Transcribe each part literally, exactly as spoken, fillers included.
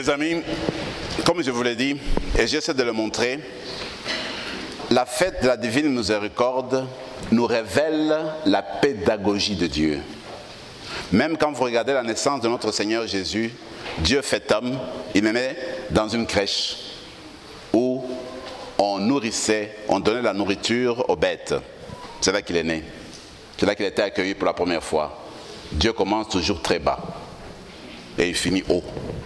Mes amis, comme je vous l'ai dit, et j'essaie de le montrer, la fête de la divine miséricorde nous révèle la pédagogie de Dieu. Même quand vous regardez la naissance de notre Seigneur Jésus, Dieu fait homme, il me met dans une crèche où on nourrissait, on donnait la nourriture aux bêtes. C'est là qu'il est né. C'est là qu'il a été accueilli pour la première fois. Dieu commence toujours très bas et il finit haut.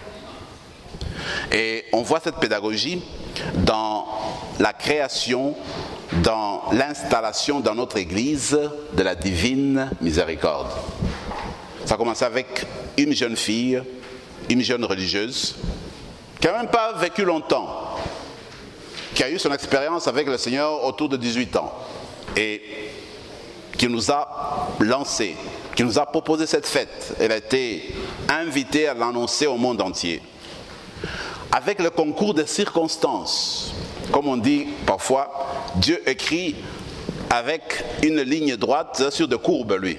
Et on voit cette pédagogie dans la création, dans l'installation dans notre Église de la divine miséricorde. Ça a commencé avec une jeune fille, une jeune religieuse, qui n'a même pas vécu longtemps, qui a eu son expérience avec le Seigneur autour de dix-huit ans, et qui nous a lancé, qui nous a proposé cette fête. Elle a été invitée à l'annoncer au monde entier. Avec le concours des circonstances, comme on dit parfois, Dieu écrit avec une ligne droite sur des courbes, lui.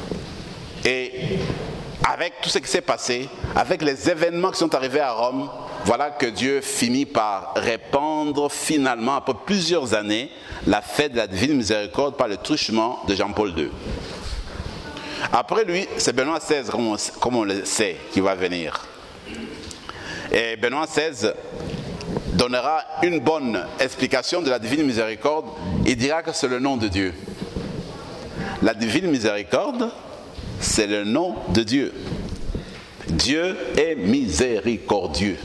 Et avec tout ce qui s'est passé, avec les événements qui sont arrivés à Rome, voilà que Dieu finit par répandre finalement, après plusieurs années, la fête de la divine miséricorde par le truchement de Jean-Paul deux. Après lui, c'est Benoît seize, comme on, comme on le sait, qui va venir. Et Benoît seize donnera une bonne explication de la divine miséricorde. Il dira que c'est le nom de Dieu. La divine miséricorde, c'est le nom de Dieu. Dieu est miséricordieux.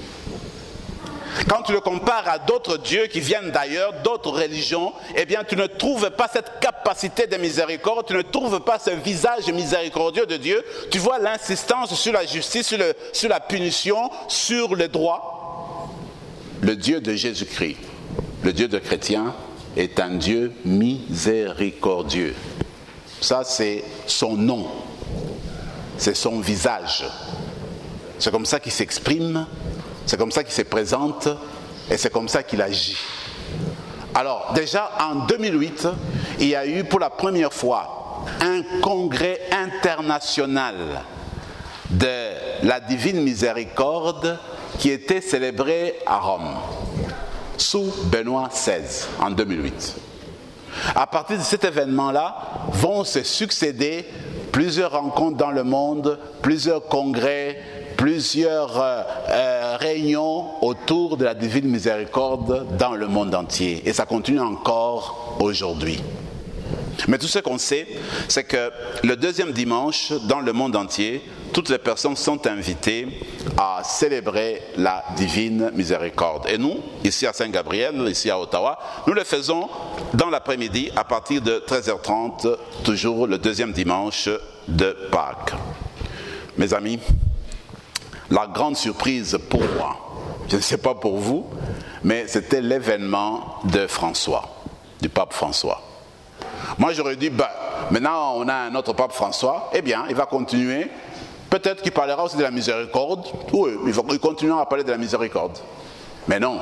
Quand tu le compares à d'autres dieux qui viennent d'ailleurs, d'autres religions, eh bien tu ne trouves pas cette capacité de miséricorde, tu ne trouves pas ce visage miséricordieux de Dieu. Tu vois l'insistance sur la justice, sur, le, sur la punition, sur le droit. Le Dieu de Jésus-Christ, le Dieu de chrétiens, est un Dieu miséricordieux. Ça, c'est son nom, c'est son visage. C'est comme ça qu'il s'exprime. C'est comme ça qu'il se présente et c'est comme ça qu'il agit. Alors, déjà en deux mille huit, il y a eu pour la première fois un congrès international de la divine miséricorde qui était célébré à Rome, sous Benoît seize, en deux mille huit. À partir de cet événement-là, vont se succéder plusieurs rencontres dans le monde, plusieurs congrès, plusieurs euh, euh, réunions autour de la divine miséricorde dans le monde entier. Et ça continue encore aujourd'hui. Mais tout ce qu'on sait, c'est que le deuxième dimanche, dans le monde entier, toutes les personnes sont invitées à célébrer la divine miséricorde. Et nous, ici à Saint-Gabriel, ici à Ottawa, nous le faisons dans l'après-midi à partir de treize heures trente, toujours le deuxième dimanche de Pâques. Mes amis, la grande surprise pour moi, je ne sais pas pour vous, mais c'était l'événement de François, du pape François. Moi j'aurais dit, ben, maintenant on a un autre pape François, eh bien il va continuer, peut-être qu'il parlera aussi de la miséricorde, oui, il va continuer à parler de la miséricorde. Mais non.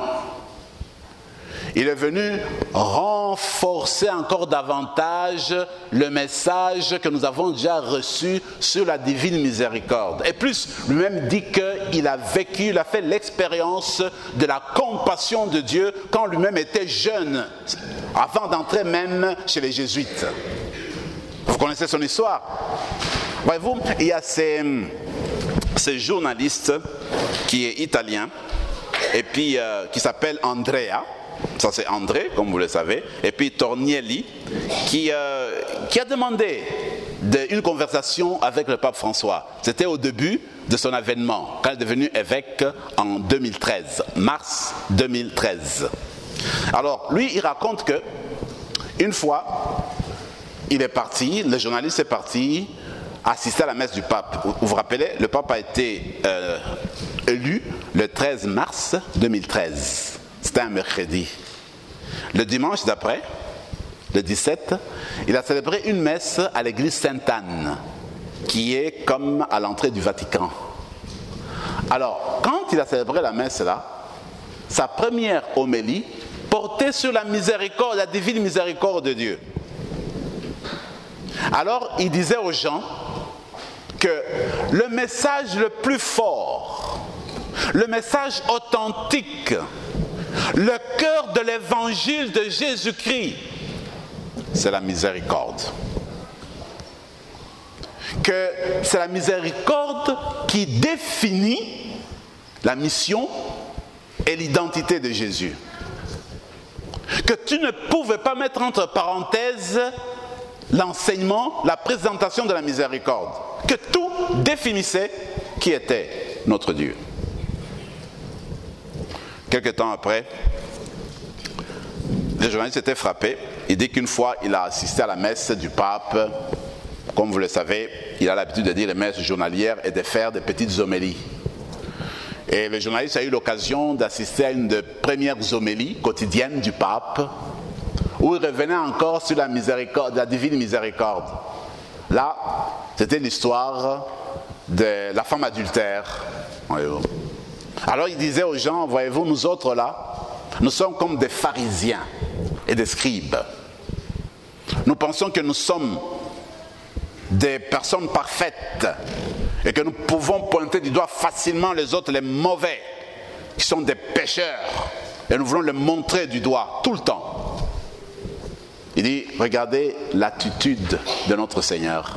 Il est venu renforcer encore davantage le message que nous avons déjà reçu sur la divine miséricorde. Et plus, lui-même dit qu'il a vécu, il a fait l'expérience de la compassion de Dieu quand lui-même était jeune, avant d'entrer même chez les jésuites. Vous connaissez son histoire. Voyez-vous, il y a ces, ces journalistes qui est italien et puis euh, qui s'appelle Andrea. Ça c'est André, comme vous le savez, et puis Tornielli, qui, euh, qui a demandé de, une conversation avec le pape François. C'était au début de son avènement, quand il est devenu évêque en deux mille treize, mars deux mille treize. Alors, lui, il raconte que une fois, il est parti, le journaliste est parti assister à la messe du pape. Vous vous rappelez, le pape a été euh, élu le treize mars deux mille treize. C'était un mercredi. Le dimanche d'après, le dix-sept, il a célébré une messe à l'église Sainte-Anne, qui est comme à l'entrée du Vatican. Alors, quand il a célébré la messe là, sa première homélie portait sur la miséricorde, la divine miséricorde de Dieu. Alors, il disait aux gens que le message le plus fort, le message authentique, le cœur de l'évangile de Jésus-Christ, c'est la miséricorde. Que c'est la miséricorde qui définit la mission et l'identité de Jésus. Que tu ne pouvais pas mettre entre parenthèses l'enseignement, la présentation de la miséricorde. Que tout définissait qui était notre Dieu. Quelque temps après, le journaliste était frappé. Il dit qu'une fois, il a assisté à la messe du pape. Comme vous le savez, il a l'habitude de dire les messes journalières et de faire des petites homélies. Et le journaliste a eu l'occasion d'assister à une des premières homélies quotidiennes du pape, où il revenait encore sur la miséricorde, la divine miséricorde. Là, c'était l'histoire de la femme adultère. Voyez-vous. Alors il disait aux gens, voyez-vous, nous autres là, nous sommes comme des pharisiens et des scribes. Nous pensons que nous sommes des personnes parfaites et que nous pouvons pointer du doigt facilement les autres, les mauvais, qui sont des pécheurs, et nous voulons les montrer du doigt tout le temps. Il dit, regardez l'attitude de notre Seigneur.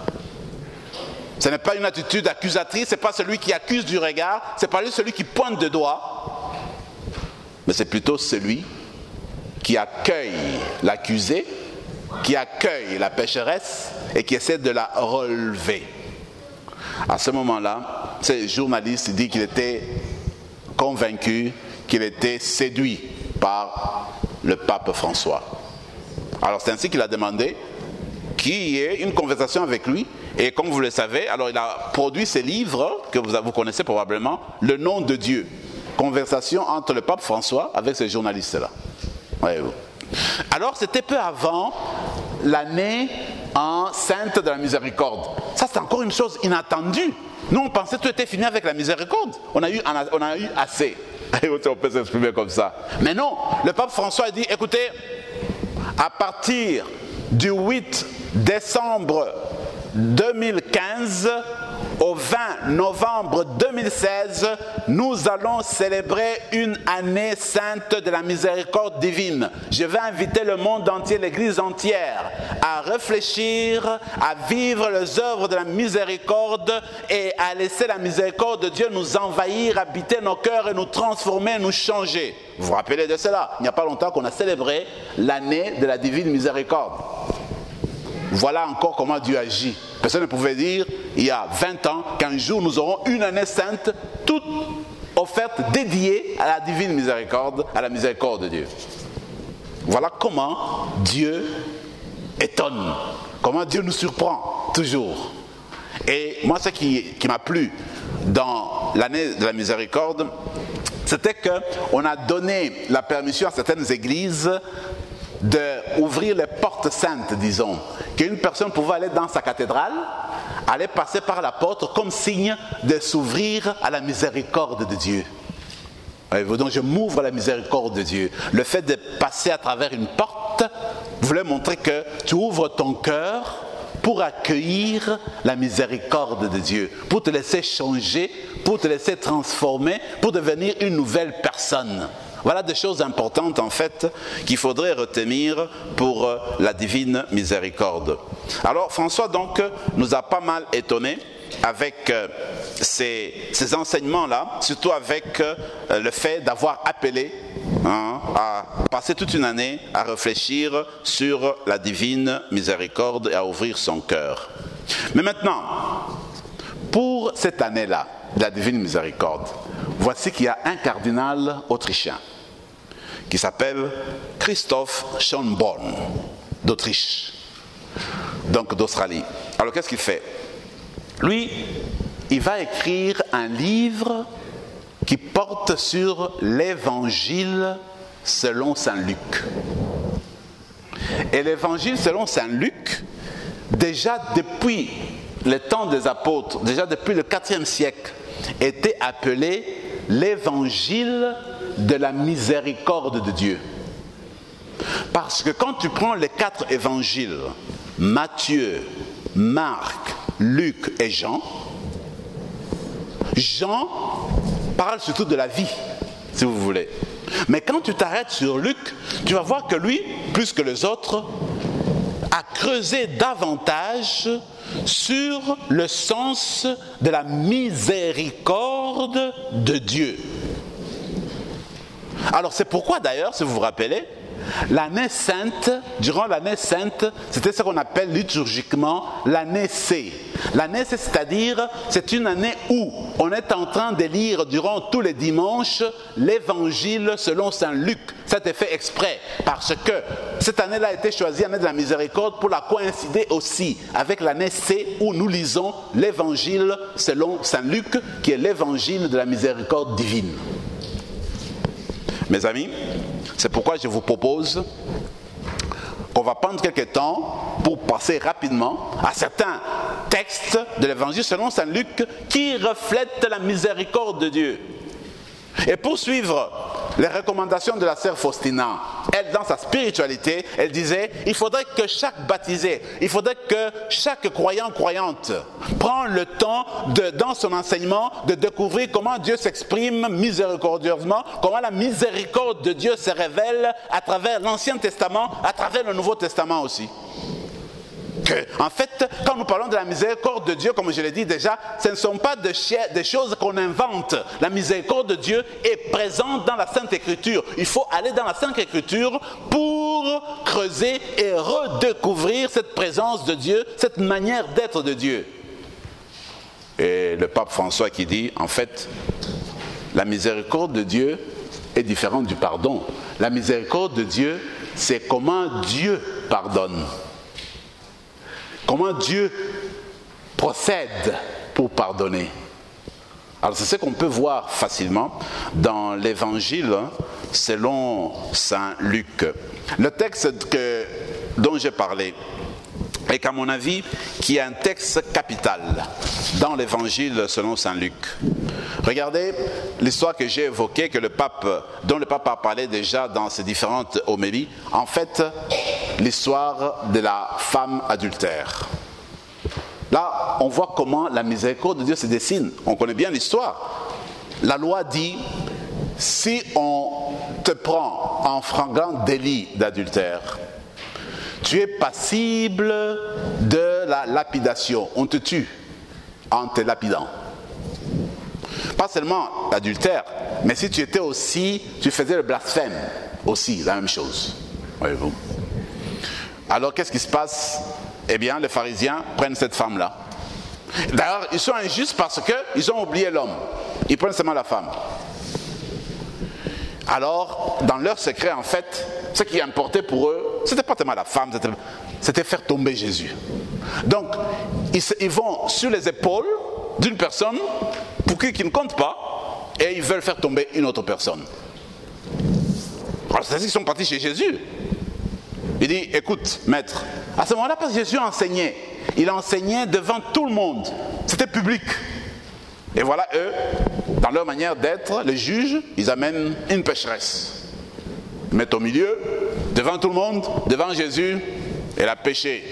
Ce n'est pas une attitude accusatrice, ce n'est pas celui qui accuse du regard, ce n'est pas celui qui pointe de doigt, mais c'est plutôt celui qui accueille l'accusé, qui accueille la pécheresse et qui essaie de la relever. À ce moment-là, ce journaliste dit qu'il était convaincu, qu'il était séduit par le pape François. Alors c'est ainsi qu'il a demandé qu'il y ait une conversation avec lui. Et comme vous le savez, alors il a produit ce livre que vous, vous connaissez probablement, Le nom de Dieu. Conversation entre le pape François avec ce journaliste-là. Voyez-vous. Alors c'était peu avant l'année en Sainte de la Miséricorde. Ça c'est encore une chose inattendue. Nous on pensait que tout était fini avec la miséricorde. On a eu, on a eu assez. On peut s'exprimer comme ça. Mais non, le pape François a dit, écoutez, à partir du huit décembre deux mille quinze au vingt novembre deux mille seize, nous allons célébrer une année sainte de la miséricorde divine. Je vais inviter le monde entier, l'Église entière, à réfléchir, à vivre les œuvres de la miséricorde et à laisser la miséricorde de Dieu nous envahir, habiter nos cœurs et nous transformer, nous changer. Vous vous rappelez de cela? Il n'y a pas longtemps qu'on a célébré l'année de la divine miséricorde. Voilà encore comment Dieu agit. Personne ne pouvait dire, il y a vingt ans, qu'un jour nous aurons une année sainte, toute offerte, dédiée à la divine miséricorde, à la miséricorde de Dieu. Voilà comment Dieu étonne, comment Dieu nous surprend, toujours. Et moi, ce qui, qui m'a plu dans l'année de la miséricorde, c'était qu'on a donné la permission à certaines églises d'ouvrir les portes saintes, disons, qu'une personne pouvait aller dans sa cathédrale, aller passer par la porte comme signe de s'ouvrir à la miséricorde de Dieu. Donc je m'ouvre à la miséricorde de Dieu. Le fait de passer à travers une porte voulait montrer que tu ouvres ton cœur pour accueillir la miséricorde de Dieu, pour te laisser changer, pour te laisser transformer, pour devenir une nouvelle personne. Voilà des choses importantes en fait qu'il faudrait retenir pour la divine miséricorde. Alors François donc nous a pas mal étonnés avec ces, ces enseignements-là, surtout avec le fait d'avoir appelé hein, à passer toute une année à réfléchir sur la divine miséricorde et à ouvrir son cœur. Mais maintenant, pour cette année-là, de la divine miséricorde, voici qu'il y a un cardinal autrichien qui s'appelle Christoph Schönborn, d'Autriche, donc d'Australie. Alors qu'est-ce qu'il fait? Lui, il va écrire un livre qui porte sur l'évangile selon saint Luc. Et l'évangile selon saint Luc, déjà depuis le temps des apôtres, déjà depuis le quatrième siècle, était appelé l'évangile de la miséricorde de Dieu. Parce que quand tu prends les quatre évangiles, Matthieu, Marc, Luc et Jean, Jean parle surtout de la vie, si vous voulez. Mais quand tu t'arrêtes sur Luc, tu vas voir que lui, plus que les autres, a creusé davantage sur le sens de la miséricorde de Dieu. Alors c'est pourquoi d'ailleurs, si vous vous rappelez, l'année sainte, durant l'année sainte, c'était ce qu'on appelle liturgiquement l'année C. L'année C, c'est-à-dire, c'est une année où on est en train de lire durant tous les dimanches l'évangile selon saint Luc. Ça a été fait exprès parce que cette année-là a été choisie, année de la miséricorde, pour la coïncider aussi avec l'année C où nous lisons l'évangile selon saint Luc, qui est l'évangile de la miséricorde divine. Mes amis, c'est pourquoi je vous propose qu'on va prendre quelques temps pour passer rapidement à certains textes de l'évangile selon saint Luc qui reflètent la miséricorde de Dieu. Et pour suivre les recommandations de la sœur Faustina, elle, dans sa spiritualité, elle disait, il faudrait que chaque baptisé, il faudrait que chaque croyant, croyante, prenne le temps, de, dans son enseignement, de découvrir comment Dieu s'exprime miséricordieusement, comment la miséricorde de Dieu se révèle à travers l'Ancien Testament, à travers le Nouveau Testament aussi. Que, en fait, quand nous parlons de la miséricorde de Dieu, comme je l'ai dit déjà, ce ne sont pas des choses qu'on invente. La miséricorde de Dieu est présente dans la Sainte Écriture. Il faut aller dans la Sainte Écriture pour creuser et redécouvrir cette présence de Dieu, cette manière d'être de Dieu. Et le pape François qui dit, en fait, la miséricorde de Dieu est différente du pardon. La miséricorde de Dieu, c'est comment Dieu pardonne. Comment Dieu procède pour pardonner. Alors c'est ce qu'on peut voir facilement dans l'évangile selon saint Luc. Le texte que, dont j'ai parlé est qu'à mon avis, qui est un texte capital dans l'évangile selon saint Luc. Regardez l'histoire que j'ai évoquée, que le pape, dont le pape a parlé déjà dans ses différentes homélies. En fait, l'histoire de la femme adultère. Là, on voit comment la miséricorde de Dieu se dessine. On connaît bien l'histoire. La loi dit, si on te prend en flagrant délit d'adultère, tu es passible de la lapidation. On te tue en te lapidant. Pas seulement l'adultère, mais si tu étais aussi, tu faisais le blasphème, aussi, la même chose. Voyez-vous. Alors, qu'est-ce qui se passe? Eh bien, les pharisiens prennent cette femme-là. D'ailleurs, ils sont injustes parce qu'ils ont oublié l'homme. Ils prennent seulement la femme. Alors, dans leur secret, en fait, ce qui importait pour eux, c'était pas tellement la femme, c'était, c'était faire tomber Jésus. Donc, ils, ils vont sur les épaules d'une personne pour qui, qui ne compte pas, et ils veulent faire tomber une autre personne. Alors, c'est-à-dire qu'ils sont partis chez Jésus. Il dit, écoute, maître, à ce moment-là, parce que Jésus enseignait, il enseignait devant tout le monde, c'était public. Et voilà, eux, dans leur manière d'être, les juges, ils amènent une pécheresse. Ils mettent au milieu, devant tout le monde, devant Jésus, elle a péché.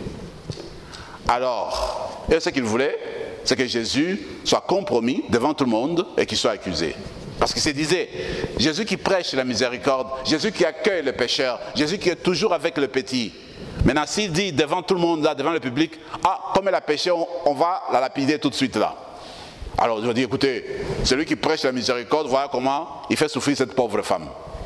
Alors, eux, ce qu'ils voulaient, c'est que Jésus soit compromis devant tout le monde et qu'il soit accusé. Parce qu'il se disait, Jésus qui prêche la miséricorde, Jésus qui accueille le pécheur, Jésus qui est toujours avec le petit. Maintenant, s'il dit devant tout le monde, là, devant le public, ah, comme elle a péché, on, on va la lapider tout de suite là. Alors, je vais dire, écoutez, celui qui prêche la miséricorde, voilà comment il fait souffrir cette pauvre femme.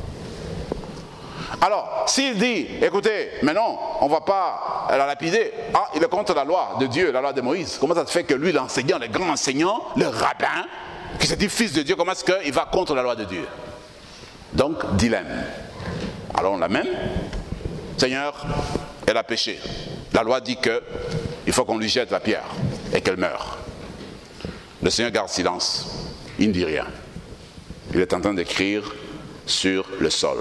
Alors, s'il dit, écoutez, mais non, on ne va pas la lapider, ah, il est contre la loi de Dieu, la loi de Moïse. Comment ça se fait que lui, l'enseignant, le grand enseignant, le rabbin, qui se dit fils de Dieu, comment est-ce qu'il va contre la loi de Dieu? Donc, dilemme. Alors, on l'amène. Seigneur, elle a péché. La loi dit qu'il faut qu'on lui jette la pierre et qu'elle meure. Le Seigneur garde silence. Il ne dit rien. Il est en train d'écrire sur le sol.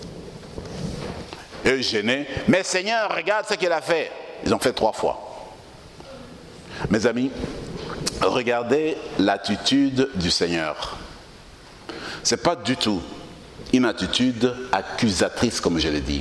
Eux gênés. Mais Seigneur, regarde ce qu'il a fait. Ils ont fait trois fois. Mes amis, regardez l'attitude du Seigneur. Ce n'est pas du tout une attitude accusatrice, comme je l'ai dit.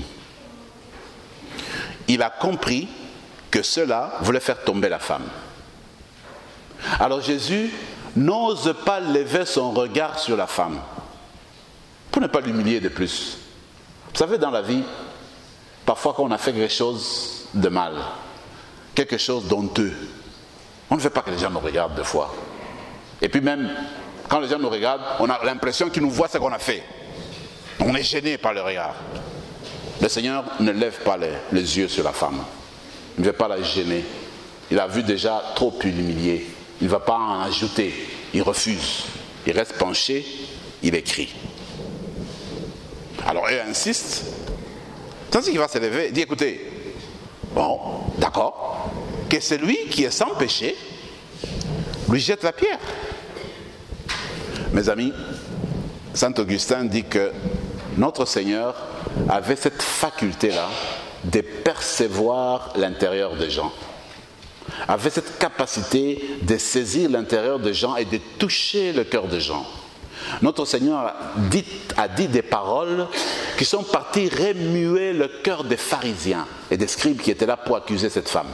Il a compris que cela voulait faire tomber la femme. Alors Jésus n'ose pas lever son regard sur la femme pour ne pas l'humilier de plus. Vous savez, dans la vie, parfois quand on a fait quelque chose de mal, quelque chose d'honteux, on ne veut pas que les gens nous regardent deux fois. Et puis même, quand les gens nous regardent, on a l'impression qu'ils nous voient ce qu'on a fait. On est gêné par le regard. Le Seigneur ne lève pas les, les yeux sur la femme. Il ne veut pas la gêner. Il a vu déjà trop l'humilier. Il ne va pas en ajouter. Il refuse. Il reste penché. Il écrit. Alors elle insiste. Tandis qu'il va se lever, il dit, écoutez, bon, d'accord, que celui qui est sans péché lui jette la pierre. Mes amis, Saint Augustin dit que notre Seigneur avait cette faculté-là de percevoir l'intérieur des gens, avait cette capacité de saisir l'intérieur des gens et de toucher le cœur des gens. Notre Seigneur a dit, a dit des paroles qui sont parties remuer le cœur des pharisiens et des scribes qui étaient là pour accuser cette femme.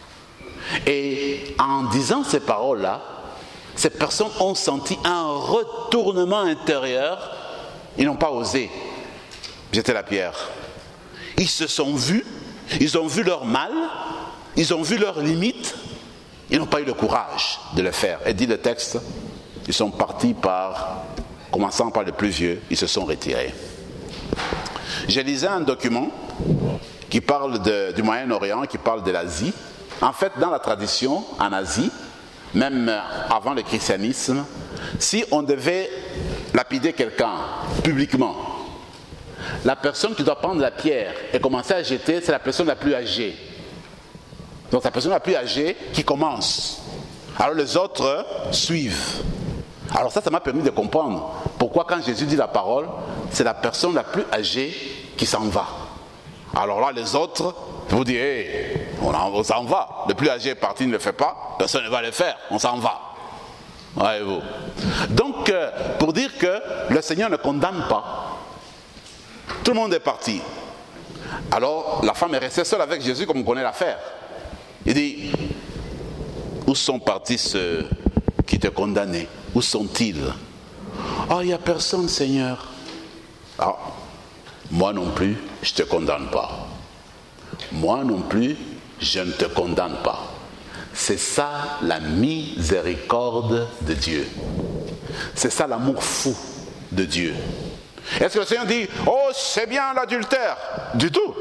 Et en disant ces paroles-là, ces personnes ont senti un retournement intérieur. Ils n'ont pas osé jeter la pierre. Ils se sont vus, ils ont vu leur mal, ils ont vu leurs limites, ils n'ont pas eu le courage de le faire. Et dit le texte, ils sont partis par, commençant par le plus vieux, ils se sont retirés. J'ai lisé un document qui parle de, du Moyen-Orient, qui parle de l'Asie. En fait, dans la tradition, en Asie, même avant le christianisme, si on devait lapider quelqu'un publiquement, la personne qui doit prendre la pierre et commencer à jeter, c'est la personne la plus âgée. Donc, c'est la personne la plus âgée qui commence. Alors, les autres suivent. Alors ça, ça m'a permis de comprendre pourquoi quand Jésus dit la parole, c'est la personne la plus âgée qui s'en va. Alors là, les autres, vous dites, hey, on, on s'en va. Le plus âgé est parti, ne le fait pas, personne ne va le faire, on s'en va. Voyez-vous. Donc, euh, pour dire que le Seigneur ne condamne pas, tout le monde est parti. Alors, la femme est restée seule avec Jésus comme on connaît l'affaire. Il dit, où sont partis ceux qui te condamnaient? Où sont-ils? Oh, il n'y a personne, Seigneur. Ah, moi non plus, je ne te condamne pas. Moi non plus, je ne te condamne pas. C'est ça la miséricorde de Dieu. C'est ça l'amour fou de Dieu. Est-ce que le Seigneur dit, oh, c'est bien l'adultère? Du tout.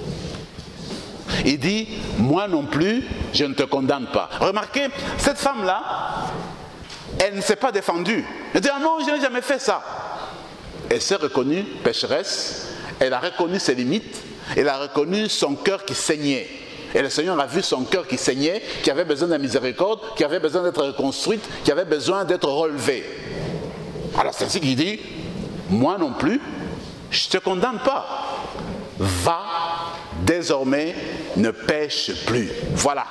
Il dit, moi non plus, je ne te condamne pas. Remarquez, cette femme-là, elle ne s'est pas défendue. Elle dit, ah non, je n'ai jamais fait ça. Elle s'est reconnue pécheresse, elle a reconnu ses limites, elle a reconnu son cœur qui saignait. Et le Seigneur a vu son cœur qui saignait, qui avait besoin de la miséricorde, qui avait besoin d'être reconstruite, qui avait besoin d'être relevée. Alors c'est ainsi qu'il dit, moi non plus, je ne te condamne pas. Va, désormais, ne pêche plus. Voilà.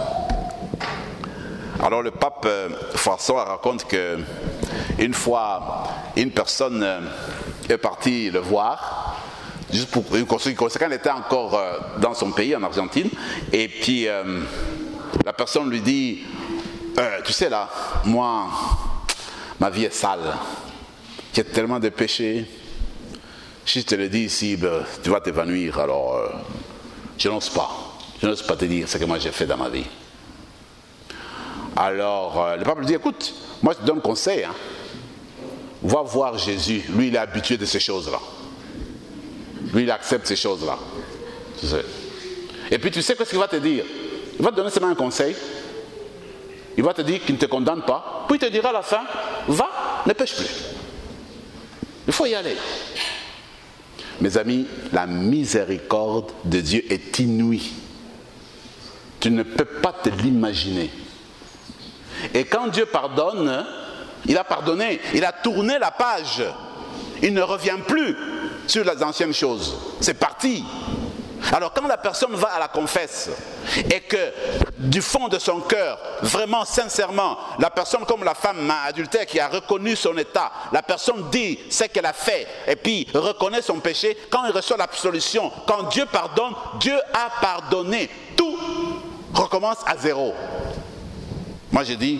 Alors le pape euh, François raconte que une fois, une personne euh, est partie le voir, juste pour une conséquence, quand elle était encore euh, dans son pays, en Argentine, et puis euh, la personne lui dit, euh, tu sais là, moi, ma vie est sale, j'ai tellement de péchés, si je te le dis ici, ben, tu vas t'évanouir, alors euh, je n'ose pas, je n'ose pas te dire ce que moi j'ai fait dans ma vie. Alors, euh, le pape lui dit, écoute, moi je te donne conseil, hein. Va voir Jésus, lui il est habitué de ces choses-là. Lui il accepte ces choses-là. Tu sais. Et puis tu sais qu'est-ce qu'il va te dire? Il va te donner seulement un conseil. Il va te dire qu'il ne te condamne pas. Puis il te dira à la fin, va, ne pêche plus. Il faut y aller. Mes amis, la miséricorde de Dieu est inouïe. Tu ne peux pas te l'imaginer. Et quand Dieu pardonne, il a pardonné, il a tourné la page. Il ne revient plus sur les anciennes choses. C'est parti. Alors quand la personne va à la confesse et que du fond de son cœur, vraiment sincèrement, la personne comme la femme adultère qui a reconnu son état, la personne dit ce qu'elle a fait et puis reconnaît son péché, quand il reçoit l'absolution, quand Dieu pardonne, Dieu a pardonné. Tout recommence à zéro. Moi j'ai dit,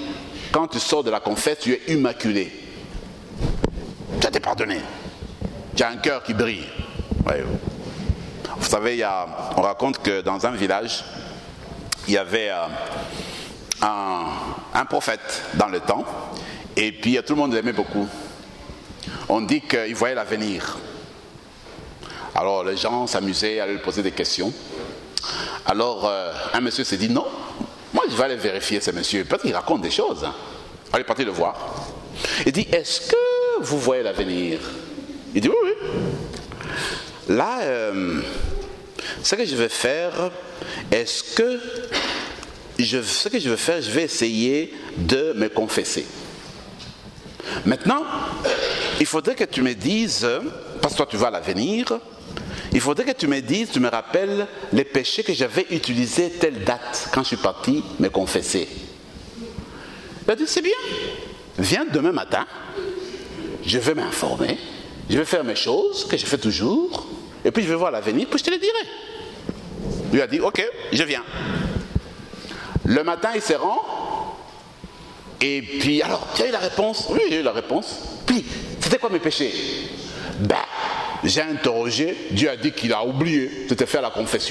quand tu sors de la confesse, tu es immaculé. Tu as été pardonné. Tu as un cœur qui brille. Ouais. Vous savez, il y a, on raconte que dans un village, il y avait euh, un, un prophète dans le temps, et puis tout le monde l'aimait beaucoup. On dit qu'il voyait l'avenir. Alors les gens s'amusaient à lui poser des questions. Alors euh, un monsieur s'est dit non, moi je vais aller vérifier ce monsieur, peut-être qu'il raconte des choses. Hein. Alors il est parti le voir. Il dit, est-ce que vous voyez l'avenir? Il dit oui, oui. Là, euh, ce que je vais faire, est-ce que je, ce que je vais faire, je vais essayer de me confesser. Maintenant, il faudrait que tu me dises, parce que toi tu vois l'avenir, il faudrait que tu me dises, tu me rappelles les péchés que j'avais utilisés telle date quand je suis parti me confesser. Il a dit, c'est bien, viens demain matin, je vais m'informer, je vais faire mes choses que je fais toujours, et puis je vais voir l'avenir, puis je te le dirai. Il lui a dit, ok, je viens. Le matin, il se rend, et puis, alors, tu as eu la réponse? Oui, j'ai eu la réponse. Puis, c'était quoi mes péchés? Ben, j'ai interrogé, Dieu a dit qu'il a oublié de te faire la confession.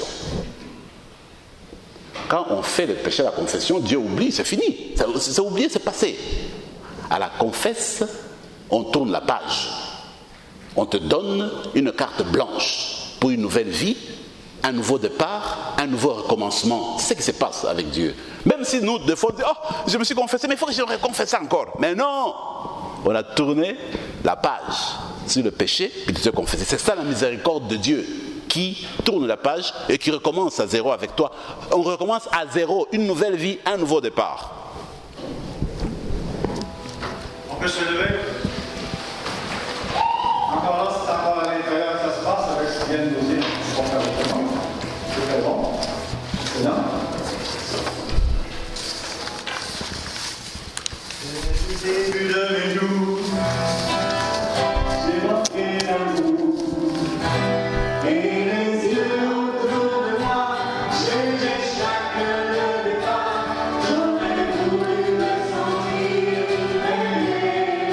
Quand on fait le péché à la confession, Dieu oublie, c'est fini. C'est oublié, c'est passé. À la confesse, on tourne la page. On te donne une carte blanche pour une nouvelle vie, un nouveau départ, un nouveau recommencement. C'est ce qui se passe avec Dieu. Même si nous, des fois, on dit, oh, je me suis confessé, mais il faut que je me reconfesse encore. Mais non, on a tourné la page sur le péché, puis tu te confesses. C'est ça la miséricorde de Dieu, qui tourne la page et qui recommence à zéro avec toi. On recommence à zéro, une nouvelle vie, un nouveau départ. On peut se lever. Encore là, c'est encore à l'intérieur que ça se passe avec ce qu'il vient de nous dire. On va faire autrement. C'est très bon. C'est là. C'est le début de mes jours. J'ai manqué d'amour. Et les yeux autour de moi, j'ai chaque le départ. J'aurais voulu me sentir aimé.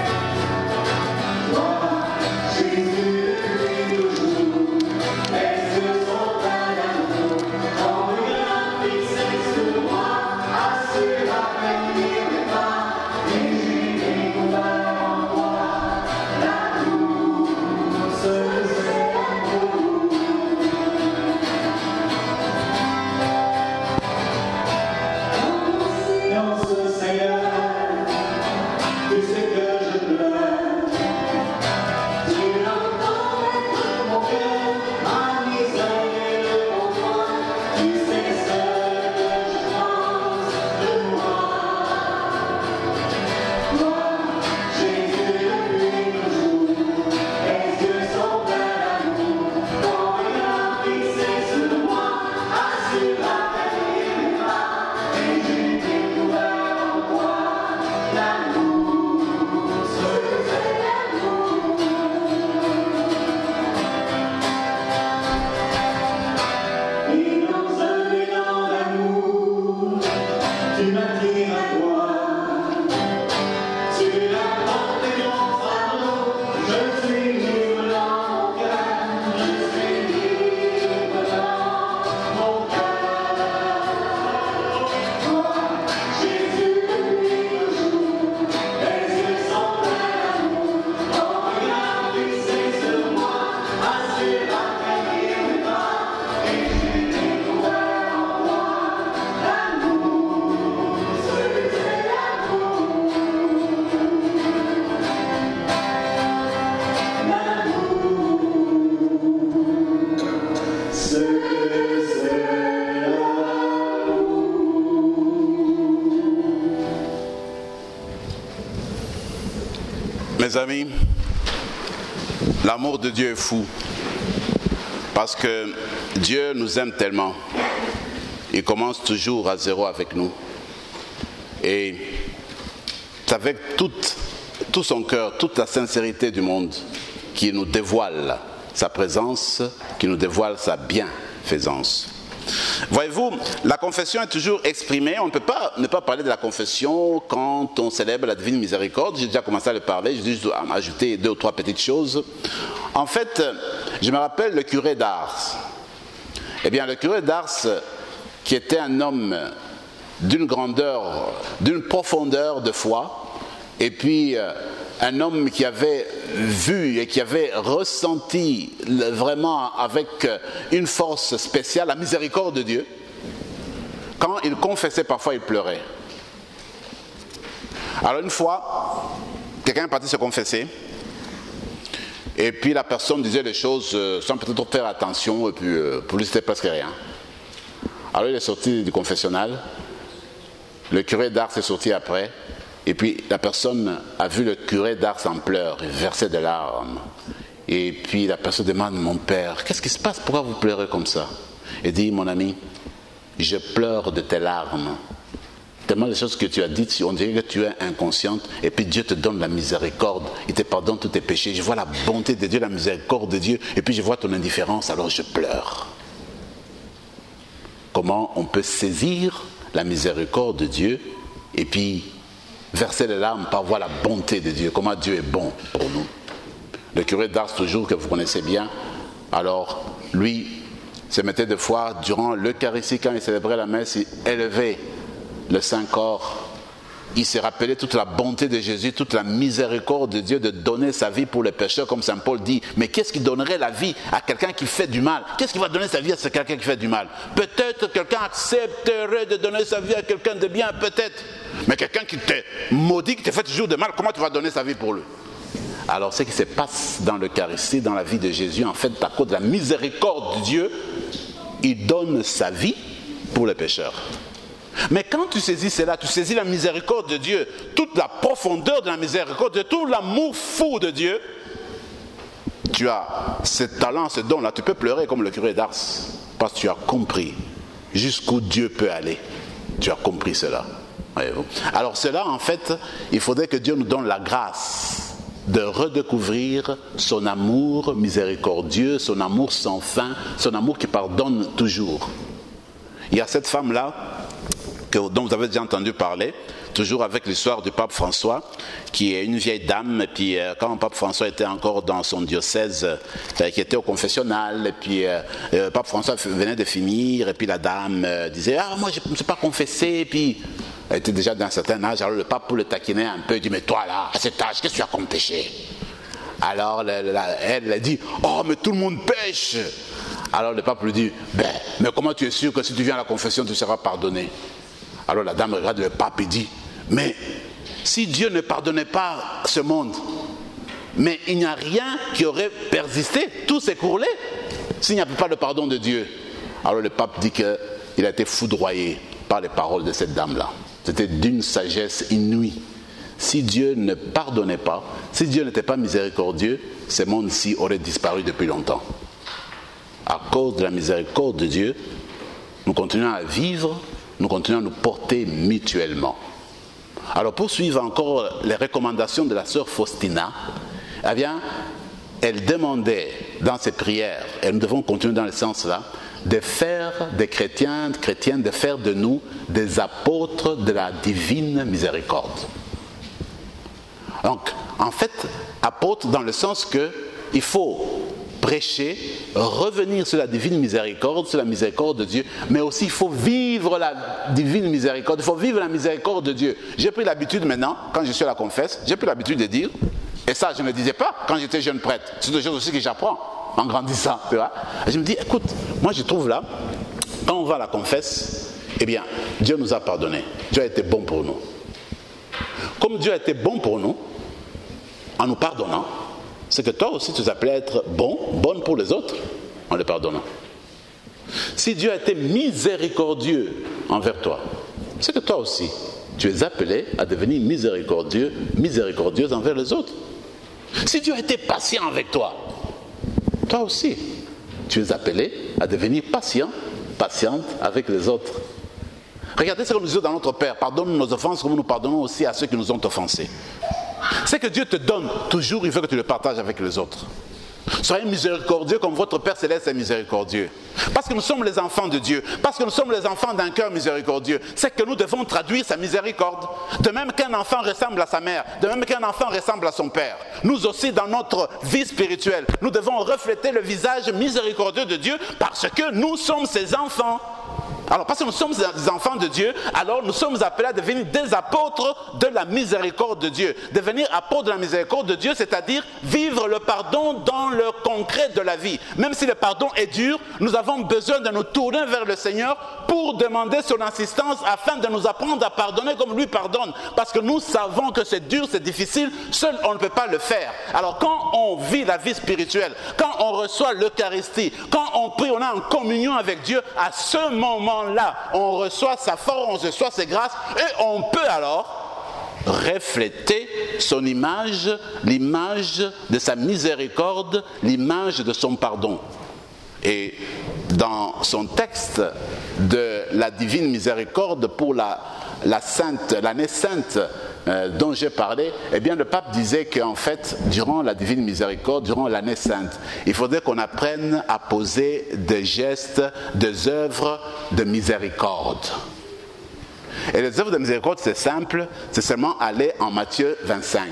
Toi, Jésus, depuis toujours, est-ce que son plein d'amour, quand il a fixé sur moi, assure à venir mes pas, et j'ai découvert en toi l'amour, ce c'est l'amour. Dans ce Seigneur, tu sais que je pleure. Tu l'entends mettre mon cœur, ma misère et mon droit. Tu sais ce que je pense de moi. Toi, Jésus, depuis toujours, est-ce que son plein d'amour, quand il a fixé sur moi, assure à venir mes pas, et j'ai découvert en toi l'amour, ce c'est l'amour. Et dans un élan d'amour, tu m'attires à toi. Tu l'as porté mon fardeau, je suis libre dans mon cœur, je suis libre dans mon cœur. Toi, Jésus, depuis toujours, est-ce que son plein d'amour, quand il a fixé sur moi, assure à venir mes pas, et j'ai découvert en toi l'amour, ce c'est l'amour. L'amour, ce c'est l'amour. Mes amis, l'amour de Dieu est fou. Parce que Dieu nous aime tellement. Il commence toujours à zéro avec nous. Et c'est avec toute, tout son cœur, toute la sincérité du monde qui nous dévoile sa présence, qui nous dévoile sa bienfaisance. Voyez-vous, la confession est toujours exprimée. On ne peut pas ne pas parler de la confession quand on célèbre la divine miséricorde. J'ai déjà commencé à le parler, j'ai juste ajouté deux ou trois petites choses. En fait, je me rappelle le curé d'Ars. Eh bien, le curé d'Ars, qui était un homme d'une grandeur, d'une profondeur de foi, et puis euh, un homme qui avait vu et qui avait ressenti le, vraiment avec une force spéciale la miséricorde de Dieu. Quand il confessait, parfois il pleurait. Alors une fois, quelqu'un est parti se confesser, et puis la personne disait les choses euh, sans peut-être faire attention, et puis euh, pour lui c'était presque rien. Alors il est sorti du confessionnal, le curé d'Ars est sorti après, et puis la personne a vu le curé d'Ars en pleurs, il versait des larmes. Et puis la personne demande, mon père, qu'est-ce qui se passe, pourquoi vous pleurez comme ça? Il dit, mon ami, je pleure de tes larmes. Tellement les choses que tu as dites, on dirait que tu es inconsciente, et puis Dieu te donne la miséricorde, il te pardonne tous tes péchés. Je vois la bonté de Dieu, la miséricorde de Dieu, et puis je vois ton indifférence, alors je pleure. Comment on peut saisir la miséricorde de Dieu, et puis verser les larmes par voir la bonté de Dieu, comment Dieu est bon pour nous. Le curé d'Ars, toujours, que vous connaissez bien, alors lui se mettait des fois, durant l'Eucharistie, quand il célébrait la messe, il élevait le Saint-Corps, il se rappelait toute la bonté de Jésus, toute la miséricorde de Dieu de donner sa vie pour les pécheurs, comme Saint Paul dit. Mais qu'est-ce qui donnerait la vie à quelqu'un qui fait du mal? Qu'est-ce qui va donner sa vie à quelqu'un qui fait du mal? Peut-être quelqu'un accepterait de donner sa vie à quelqu'un de bien, peut-être. Mais quelqu'un qui te maudit, qui te fait toujours de mal, comment tu vas donner sa vie pour lui? Alors ce qui se passe dans l'Eucharistie, dans la vie de Jésus, en fait, à cause de la miséricorde de Dieu, il donne sa vie pour les pécheurs. Mais quand tu saisis cela, tu saisis la miséricorde de Dieu, toute la profondeur de la miséricorde de Dieu, tout l'amour fou de Dieu, tu as ce talent, ce don-là, tu peux pleurer comme le curé d'Ars, parce que tu as compris jusqu'où Dieu peut aller. Tu as compris cela. Voyez-vous. Alors cela, en fait, il faudrait que Dieu nous donne la grâce de redécouvrir son amour miséricordieux, son amour sans fin, son amour qui pardonne toujours. Il y a cette femme-là, dont vous avez déjà entendu parler, toujours avec l'histoire du pape François, qui est une vieille dame, et puis euh, quand le pape François était encore dans son diocèse, euh, qui était au confessionnal, et puis euh, le pape François venait de finir, et puis la dame euh, disait, ah moi je ne me suis pas confessé, et puis elle était déjà d'un certain âge, alors le pape pour le taquiner un peu, dit, mais toi là, à cet âge, qu'est-ce que tu as comme péché? Alors la, la, elle a dit, oh mais tout le monde pêche. Alors le pape lui dit, ben, mais comment tu es sûr que si tu viens à la confession, tu seras pardonné? Alors la dame regarde le pape et dit, mais si Dieu ne pardonnait pas ce monde, mais il n'y a rien qui aurait persisté, tout s'écroulait s'il n'y avait pas le pardon de Dieu. Alors le pape dit qu'il a été foudroyé par les paroles de cette dame-là. C'était d'une sagesse inouïe. Si Dieu ne pardonnait pas, si Dieu n'était pas miséricordieux, ce monde-ci aurait disparu depuis longtemps. À cause de la miséricorde de Dieu, nous continuons à vivre, nous continuons à nous porter mutuellement. Alors pour suivre encore les recommandations de la sœur Faustina, eh bien, elle demandait dans ses prières, et nous devons continuer dans le sens-là, de faire des chrétiens, chrétiennes, de faire de nous des apôtres de la divine miséricorde. Donc, en fait, apôtre dans le sens que il faut prêcher, revenir sur la divine miséricorde, sur la miséricorde de Dieu, mais aussi il faut vivre la divine miséricorde, il faut vivre la miséricorde de Dieu. J'ai pris l'habitude maintenant, quand je suis à la confesse, j'ai pris l'habitude de dire, et ça je ne le disais pas quand j'étais jeune prêtre, c'est des choses aussi que j'apprends en grandissant, tu vois. Et je me dis, écoute, moi je trouve là, quand on va à la confesse, eh bien, Dieu nous a pardonné, Dieu a été bon pour nous. Comme Dieu a été bon pour nous, en nous pardonnant, c'est que toi aussi tu es appelé à être bon, bonne pour les autres, en les pardonnant. Si Dieu a été miséricordieux envers toi, c'est que toi aussi, tu es appelé à devenir miséricordieux, miséricordieuse envers les autres. Si Dieu a été patient avec toi, toi aussi, tu es appelé à devenir patient, patiente avec les autres. Regardez ce que nous disons dans notre Père, pardonne nos offenses comme nous pardonnons aussi à ceux qui nous ont offensés. Ce que Dieu te donne toujours, il veut que tu le partages avec les autres. Soyez miséricordieux comme votre Père Céleste est miséricordieux. Parce que nous sommes les enfants de Dieu, parce que nous sommes les enfants d'un cœur miséricordieux, c'est que nous devons traduire sa miséricorde. De même qu'un enfant ressemble à sa mère, de même qu'un enfant ressemble à son père, nous aussi dans notre vie spirituelle, nous devons refléter le visage miséricordieux de Dieu parce que nous sommes ses enfants. Alors parce que nous sommes des enfants de Dieu, alors nous sommes appelés à devenir des apôtres de la miséricorde de Dieu. Devenir apôtres de la miséricorde de Dieu, c'est-à-dire vivre le pardon dans le concret de la vie. Même si le pardon est dur, nous avons besoin de nous tourner vers le Seigneur pour demander son assistance afin de nous apprendre à pardonner comme lui pardonne. Parce que nous savons que c'est dur, c'est difficile, seul on ne peut pas le faire. Alors quand on vit la vie spirituelle, quand on reçoit l'Eucharistie, quand on prie, on est en communion avec Dieu, à ce moment là, on reçoit sa force, on reçoit ses grâces et on peut alors refléter son image, l'image de sa miséricorde, l'image de son pardon. Et dans son texte de la divine miséricorde pour la, la sainte, l'année sainte euh, dont j'ai parlé, eh bien le pape disait qu'en fait, durant la divine miséricorde, durant l'année sainte, il faudrait qu'on apprenne à poser des gestes, des œuvres de miséricorde. Et les œuvres de miséricorde, c'est simple, c'est seulement aller en Matthieu vingt-cinq.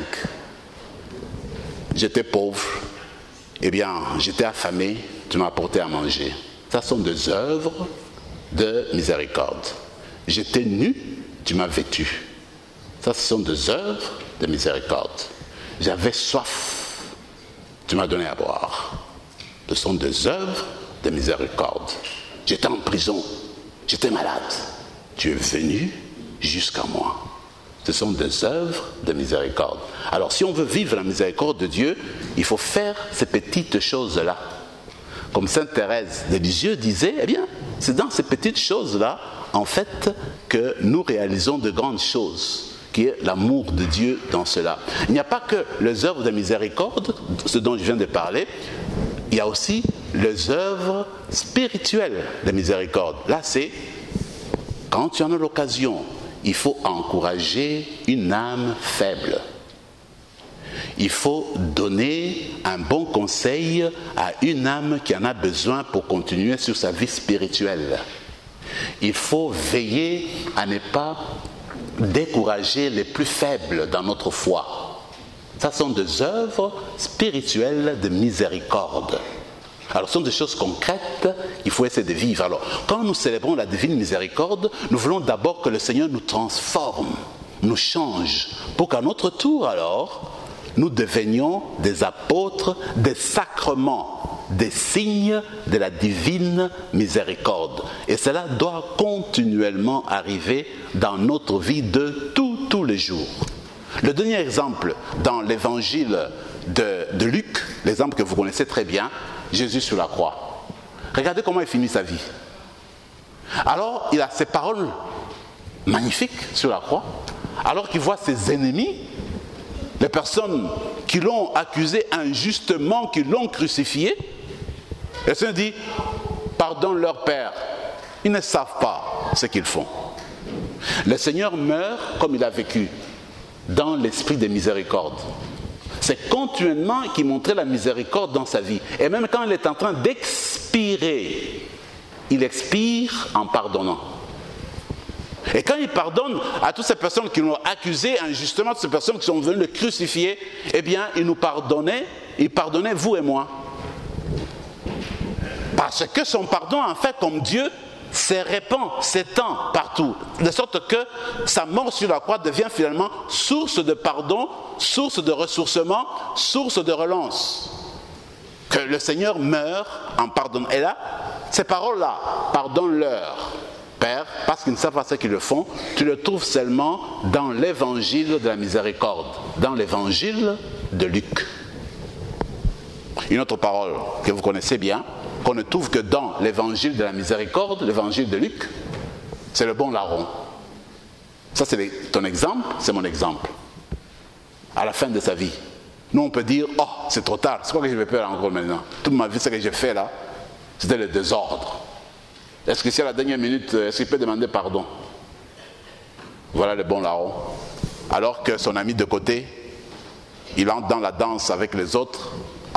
J'étais pauvre, eh bien j'étais affamé, tu m'as apporté à manger. Ça sont des œuvres de miséricorde. J'étais nu, tu m'as vêtu. Ça, ce sont des œuvres de miséricorde. J'avais soif, tu m'as donné à boire. Ce sont des œuvres de miséricorde. J'étais en prison, j'étais malade. Tu es venu jusqu'à moi. Ce sont des œuvres de miséricorde. Alors, si on veut vivre la miséricorde de Dieu, il faut faire ces petites choses-là. Comme Sainte Thérèse de Lisieux disait, eh bien, c'est dans ces petites choses-là, en fait, que nous réalisons de grandes choses, qui est l'amour de Dieu dans cela. Il n'y a pas que les œuvres de miséricorde, ce dont je viens de parler, il y a aussi les œuvres spirituelles de miséricorde. Là, c'est, quand tu en as l'occasion, il faut encourager une âme faible. Il faut donner un bon conseil à une âme qui en a besoin pour continuer sur sa vie spirituelle. Il faut veiller à ne pas décourager les plus faibles dans notre foi. Ça sont des œuvres spirituelles de miséricorde. Alors, ce sont des choses concrètes qu'il faut essayer de vivre. Alors, quand nous célébrons la divine miséricorde, nous voulons d'abord que le Seigneur nous transforme, nous change, pour qu'à notre tour, alors, nous devenions des apôtres, des sacrements, des signes de la divine miséricorde. Et cela doit continuellement arriver dans notre vie de tous, tous les jours. Le dernier exemple dans l'évangile de, de Luc, l'exemple que vous connaissez très bien, Jésus sur la croix. Regardez comment il finit sa vie. Alors, il a ces paroles magnifiques sur la croix, alors qu'il voit ses ennemis, les personnes qui l'ont accusé injustement, qui l'ont crucifié. Le Seigneur dit, pardonne leur Père, ils ne savent pas ce qu'ils font. Le Seigneur meurt comme il a vécu, dans l'esprit de miséricorde. C'est continuellement qu'il montrait la miséricorde dans sa vie. Et même quand il est en train d'expirer, il expire en pardonnant. Et quand il pardonne à toutes ces personnes qui l'ont accusé injustement, toutes ces personnes qui sont venues le crucifier, eh bien, il nous pardonnait, il pardonnait vous et moi. Parce que son pardon, en fait, comme Dieu, se répand, s'étend partout. De sorte que sa mort sur la croix devient finalement source de pardon, source de ressourcement, source de relance. Que le Seigneur meurt en pardonnant. Et là, ces paroles-là, pardonne-leur, Père, parce qu'ils ne savent pas ce qu'ils le font, tu le trouves seulement dans l'évangile de la miséricorde, dans l'évangile de Luc. Une autre parole que vous connaissez bien, qu'on ne trouve que dans l'évangile de la miséricorde, l'évangile de Luc, c'est le bon larron. Ça, c'est ton exemple, c'est mon exemple. À la fin de sa vie, nous on peut dire, oh, c'est trop tard, c'est quoi que je vais faire encore maintenant? Toute ma vie, ce que j'ai fait là, c'était le désordre. Est-ce que si à la dernière minute, est-ce qu'il peut demander pardon? Voilà le bon larron. Alors que son ami de côté, il entre dans la danse avec les autres. Ah,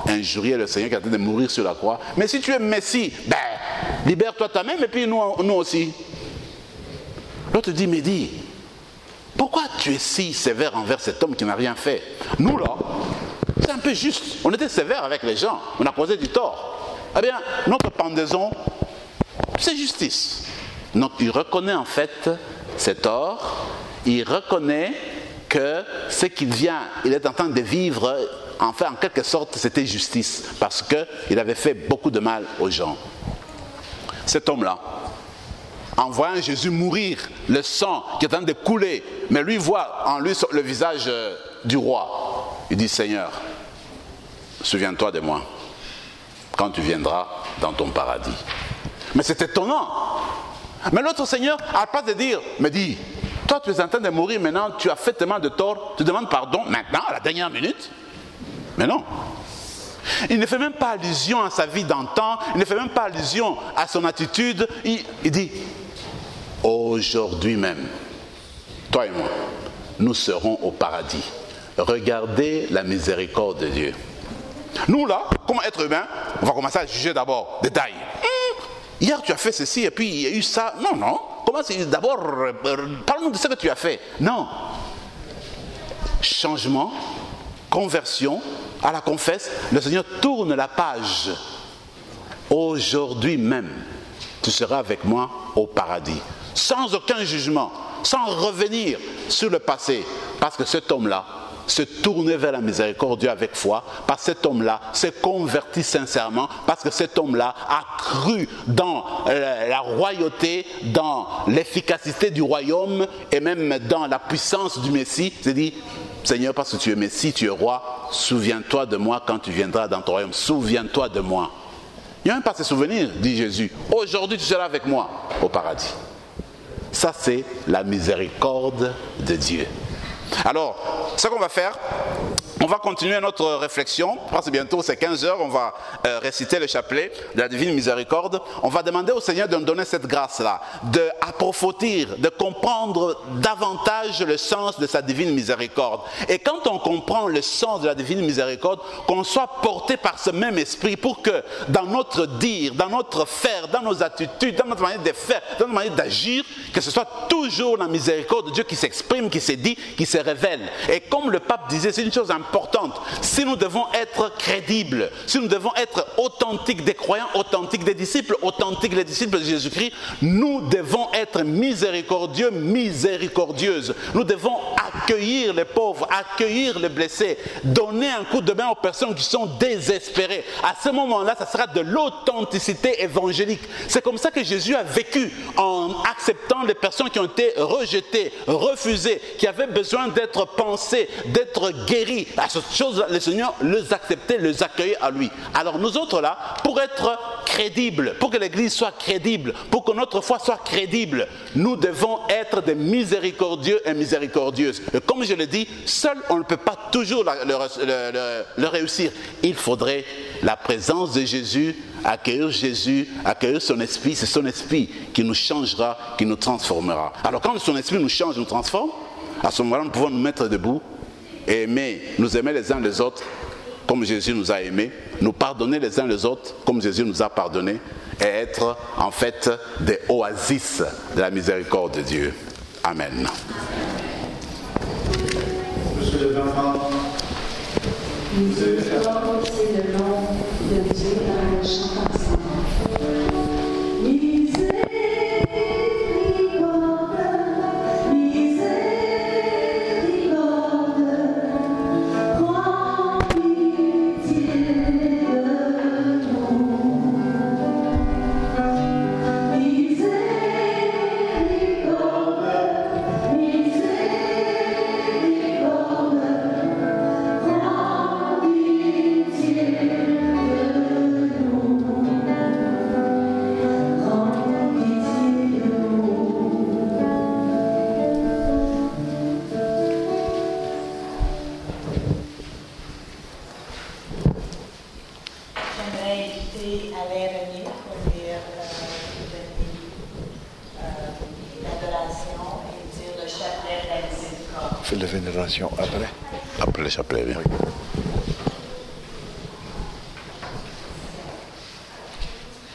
injuriait le Seigneur qui est en train de mourir sur la croix. Mais si tu es Messie, ben, libère-toi toi-même et puis nous, nous aussi. L'autre dit, mais dis, pourquoi tu es si sévère envers cet homme qui n'a rien fait? Nous là, c'est un peu juste. On était sévère avec les gens, on a causé du tort. Eh bien, notre pendaison, c'est justice. Donc il reconnaît en fait ses torts, il reconnaît que ce qu'il vient, il est en train de vivre, enfin en quelque sorte c'était justice, parce qu'il avait fait beaucoup de mal aux gens. Cet homme-là, en voyant Jésus mourir, le sang qui est en train de couler, mais lui voit en lui le visage du roi, il dit, Seigneur, souviens-toi de moi quand tu viendras dans ton paradis. Mais c'est étonnant. Mais l'autre Seigneur, à la place de dire, me dit, toi tu es en train de mourir maintenant, tu as fait tellement de tort, tu demandes pardon maintenant, à la dernière minute? Mais non. Il ne fait même pas allusion à sa vie d'antan, il ne fait même pas allusion à son attitude. Il, il dit, aujourd'hui même, toi et moi, nous serons au paradis. Regardez la miséricorde de Dieu. Nous là, comme être humain, on va commencer à juger d'abord, détail. Hum, hier tu as fait ceci et puis il y a eu ça. Non, non. Comment c'est d'abord, euh, parle-nous de ce que tu as fait. Non. Changement, conversion, à la confesse, le Seigneur tourne la page. Aujourd'hui même, tu seras avec moi au paradis. Sans aucun jugement, sans revenir sur le passé. Parce que cet homme-là se tournait vers la miséricorde de Dieu avec foi, parce que cet homme-là s'est converti sincèrement, parce que cet homme-là a cru dans la, la royauté, dans l'efficacité du royaume et même dans la puissance du Messie. Il s'est dit, Seigneur, parce que tu es Messie, tu es roi, souviens-toi de moi quand tu viendras dans ton royaume, souviens-toi de moi. Il n'y a même pas se souvenir, dit Jésus. Aujourd'hui, tu seras avec moi au paradis. Ça, c'est la miséricorde de Dieu. Alors, ce qu'on va faire, on va continuer notre réflexion. Je pense que bientôt, c'est quinze heures, on va euh, réciter le chapelet de la divine miséricorde. On va demander au Seigneur de nous donner cette grâce-là, d'approfondir, de comprendre davantage le sens de sa divine miséricorde. Et quand on comprend le sens de la divine miséricorde, qu'on soit porté par ce même esprit pour que dans notre dire, dans notre faire, dans nos attitudes, dans notre manière de faire, dans notre manière d'agir, que ce soit toujours la miséricorde de Dieu qui s'exprime, qui se dit, qui se révèle. Et comme le pape disait, c'est une chose importante. Si nous devons être crédibles, si nous devons être authentiques des croyants, authentiques des disciples, authentiques des disciples de Jésus-Christ, nous devons être miséricordieux, miséricordieuses. Nous devons accueillir les pauvres, accueillir les blessés, donner un coup de main aux personnes qui sont désespérées. À ce moment-là, ça sera de l'authenticité évangélique. C'est comme ça que Jésus a vécu en acceptant les personnes qui ont été rejetées, refusées, qui avaient besoin d'être pensées, d'être guéries. À cette chose, le Seigneur les acceptait, les accueillait à lui. Alors nous autres là, pour être crédibles, pour que l'Église soit crédible, pour que notre foi soit crédible, nous devons être des miséricordieux et miséricordieuses. Et comme je le dis, seul on ne peut pas toujours le, le, le, le réussir. Il faudrait la présence de Jésus, accueillir Jésus, accueillir son esprit. C'est son esprit qui nous changera, qui nous transformera. Alors quand son esprit nous change, nous transforme, à ce moment-là, nous pouvons nous mettre debout et aimer, nous aimer les uns les autres comme Jésus nous a aimés, nous pardonner les uns les autres comme Jésus nous a pardonnés et être en fait des oasis de la miséricorde de Dieu. Amen. Monsieur le Papa, Miséricorde, c'est le nom de Dieu dans le chant ensemble. Miséricorde, miséricorde, prends pitié de nous. Miséricorde, miséricorde, prends pitié de nous. Prends pitié de nous. J'aimerais inviter Alain René pour dire euh, euh, l'adoration et dire le chapelet de la miséricorde. Fais la vénération après. Après le chapelet, bien.